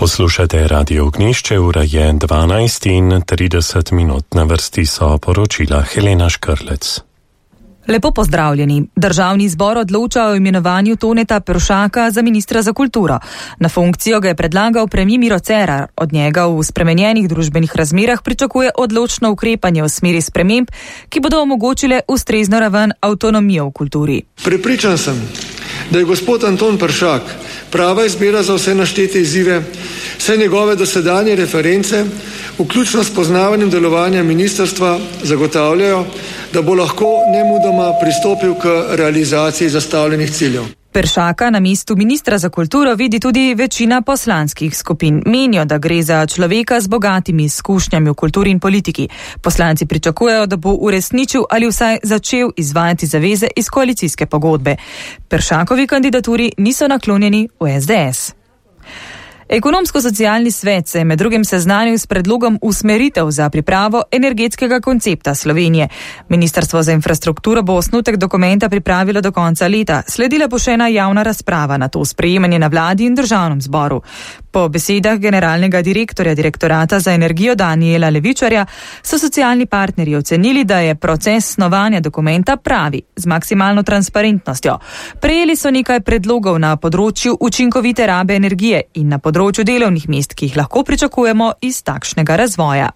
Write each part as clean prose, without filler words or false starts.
Poslušate Radio Ognjišče, ura je 12:30, na vrsti so poročila Helena Škrlec. Lepo pozdravljeni. Državni zbor odloča o imenovanju Toneta Peršaka za ministra za kulturo. Na funkcijo ga je predlagal premier Miro Cerar. Od njega v spremenjenih družbenih razmerah pričakuje odločno ukrepanje v smeri sprememb, ki bodo omogočile ustrezno raven avtonomije v kulturi. Prepričan sem, da je gospod Anton Peršak prava izbira za vse naštete izzive, saj njegove dosedanje reference, vključno s poznavanjem delovanja ministrstva, zagotavljajo, da bo lahko nemudoma pristopil k realizaciji zastavljenih ciljev. Peršaka na mestu ministra za kulturo vidi tudi večina poslanskih skupin. Menijo, da gre za človeka z bogatimi izkušnjami v kulturi in politiki. Poslanci pričakujejo, da bo uresničil ali vsaj začel izvajati zaveze iz koalicijske pogodbe. Peršakovi kandidaturi niso naklonjeni v SDS. Ekonomsko-socialni svet se je med drugim seznanil s predlogom usmeritev za pripravo energetskega koncepta Slovenije. Ministrstvo za infrastrukturo bo osnutek dokumenta pripravilo do konca leta. Sledila bo še ena javna razprava na to sprejemanje na vladi in državnem zboru. Po besedah generalnega direktorja Direktorata za energijo Danijela Levičarja so socialni partnerji ocenili, da je proces snovanja dokumenta pravi, z maksimalno transparentnostjo. Prejeli so nekaj predlogov na področju učinkovite rabe energije in na področju delovnih mest, ki jih lahko pričakujemo iz takšnega razvoja.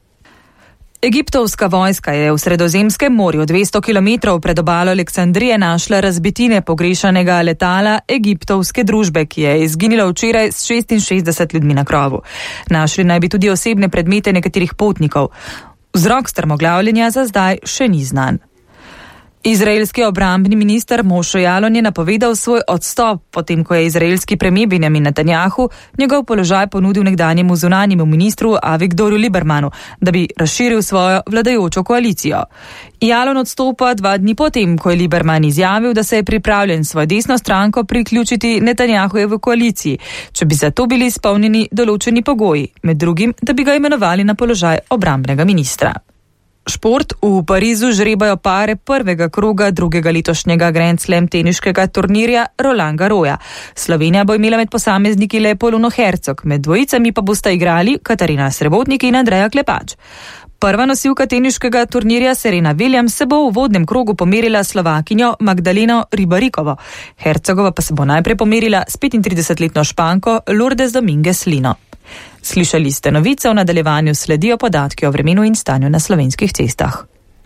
Egiptovska vojska je v Sredozemskem morju 200 km pred obalo Aleksandrije našla razbitine pogrešanega letala egiptovske družbe, ki je izginilo včeraj s 66 ljudmi na krovu. Našli naj bi tudi osebne predmete nekaterih potnikov. Vzrok strmoglavljenja za zdaj še ni znan. Izraelski obrambni minister Moše Jalon je napovedal svoj odstop, potem ko je izraelski premier Benjamin Netanjahu njegov položaj ponudil nekdanjemu zunanjemu ministru Avigdoru Liebermanu, da bi razširil svojo vladajočo koalicijo. Jalon odstopa 2 dni potem, ko je Lieberman izjavil, da se je pripravljen svojo desno stranko priključiti Netanjahujevi koaliciji, če bi za to bili izpolnjeni določeni pogoji, med drugim, da bi ga imenovali na položaj obrambnega ministra. Šport. V Parizu žrebajo pare prvega kroga drugega letošnjega Grand Slam teniškega turnirja Roland Garrosa. Slovenija bo imela med posamezniki le Polono Hercog, med dvojicami pa bosta igrali Katarina Srebotnik in Andreja Klepač. Prva nosilka teniškega turnirja Serena Williams se bo v uvodnem krogu pomerila Slovakinjo Magdaleno Ribarikovo. Hercogova pa se bo najprej pomerila s 35-letno Španko Lourdes Dominguez Lino. Slišali ste novice, v nadaljevanju sledijo podatki o vremenu in stanju na slovenskih cestah.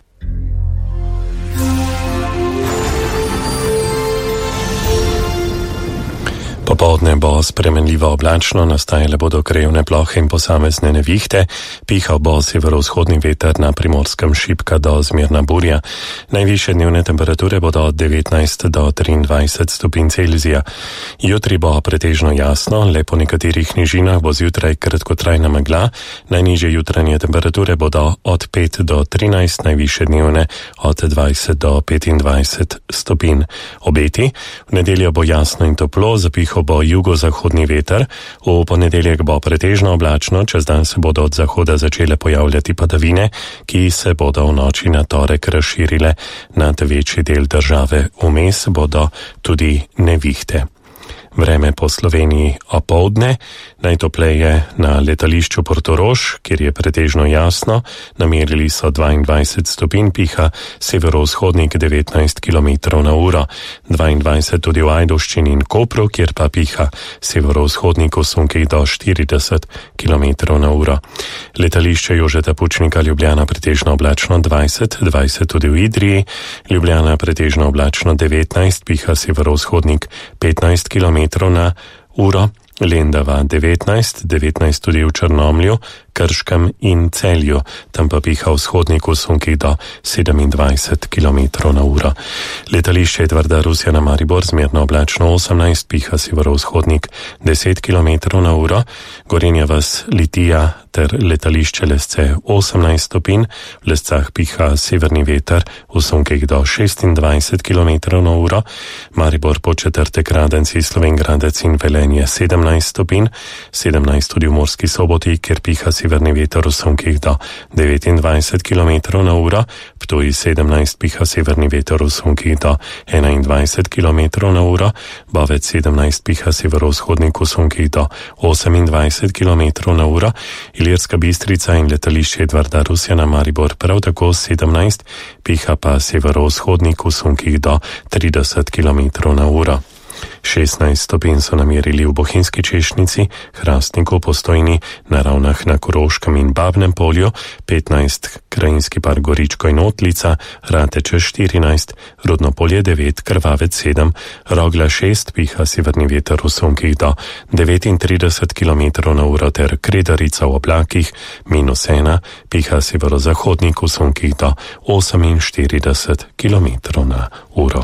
Popoldne bo spremenljivo oblačno, nastajale bodo krajevne plohe in posamezne nevihte, pihal bo severovzhodni veter, na Primorskem šibka do zmerna burja. Najvišje dnevne temperature bodo od 19 do 23 stopinj Celzija. Jutri bo pretežno jasno, le po nekaterih nižinah bo zjutraj kratkotrajna megla, najnižje jutranje temperature bodo od 5 do 13, najvišje dnevne od 20 do 25 stopinj. Obeti, v nedeljo bo jasno in toplo, zapihal bo jugozahodni veter, v ponedeljek bo pretežno oblačno, čez dan se bodo od zahoda začele pojavljati padavine, ki se bodo v noči na torek razširile nad večji del države. Vmes bodo tudi nevihte. Vreme po Sloveniji opoldne, najtopleje na letališču Portorož, kjer je pretežno jasno, namerili so 22 stopinj, piha severovzhodnik 19 km na uro, 22 tudi v Ajdovščini in Kopru, kjer pa piha severovzhodnik v sunkih do 40 km na uro. Letališče Jožeta Pučnika Ljubljana pretežno oblačno 20 tudi v Idriji, Ljubljana pretežno oblačno 19, piha severovzhodnik 15 km na uro, Lendava 19 tudi v Črnomlju, Krškem in Celju, tam pa piha vzhodnik v sunkih do 27 km na uro. Letališče Edvarda Rusjana Maribor zmerno oblačno 18, piha severovzhodnik 10 km na uro, Gorenja vas Litija ter letališče Lesce 18 stopinj, v Lescah piha severni veter v sunkih do 26 km na uro, Maribor Podčetrtek, Radenci, Slovenj Gradec in Velenje 17 stopinj, 17 tudi v Murski Soboti, kjer piha severni veter v sunkih do 29 km na uro, Ptuj 17 piha severni veter v sunkih do 21 km na uro, Bovec 17 piha severovzhodnik v sunkih do 28 km na uro, Ilirska Bistrica in letališče Edvarda Rusjana Maribor prav tako 17, piha pa severovzhodnik v sunkih do 30 km na uro. 16 stopinj so namerili v Bohinjski Češnici, Hrastniku, Postojni, na Ravnah na Koroškem in Babnem polju, 15 Krajinski park Goričko in Otlica, Rateče 14, Rudnopolje 9, Krvavec 7, Rogla 6, piha severni veter v sunkih do 39 km na uro ter Kredarica v oblakih, -1, piha severozahodnik v sunkih do 48 km na uro.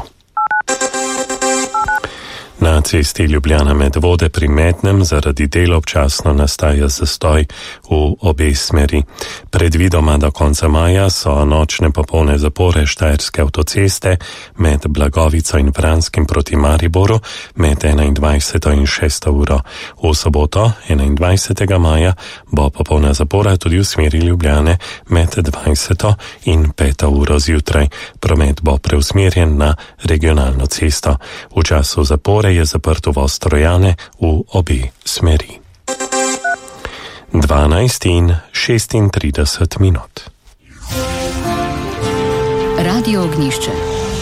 Na cesti Ljubljana Medvode pri Mednem zaradi del občasno nastaja zastoj v obe smeri. Predvidoma do konca maja so nočne popolne zapore Štajerske avtoceste med Blagovico in Vranskim proti Mariboru med 21. in 6. uro. V soboto 21. maja bo popolna zapora tudi v smeri Ljubljane med 20. in 5. uro zjutraj. Promet bo preusmerjen na regionalno cesto. V času zapore je zaprt uvoz Trojane v obe smeri. 12 in 36 minut. Radio Ognjišče.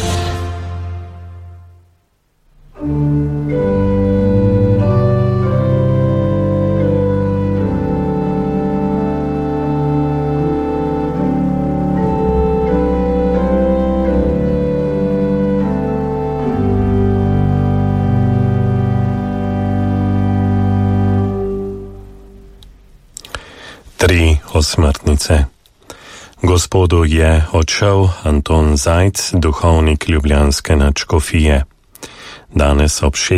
Osmrtnice. Gospodu je odšel Anton Zajc, duhovnik ljubljanske nadškofije. Danes ob